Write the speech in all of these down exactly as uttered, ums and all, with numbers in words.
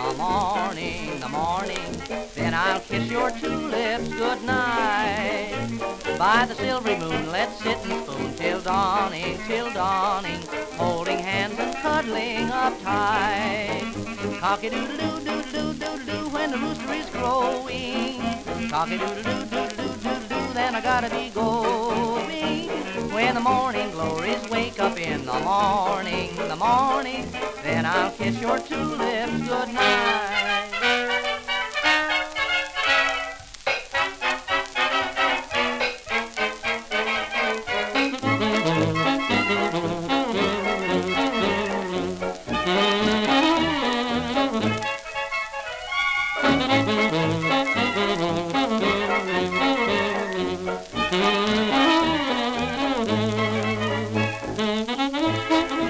the morning, the morning. Then I'll kiss your two lips goodnight. By the silvery moon, let's sit and spoon till dawning, till dawning, holding hands and cuddling up tight. Cocky-doodle-doo, doodle-doo, doodle-doo, when the rooster is crowing. Cocky-doodle-doo, doodle-doo, then I gotta be going. When the morning glories wake up in the morning, the morning, then I'll kiss your two lips goodnight.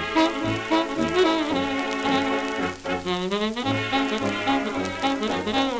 Thank you.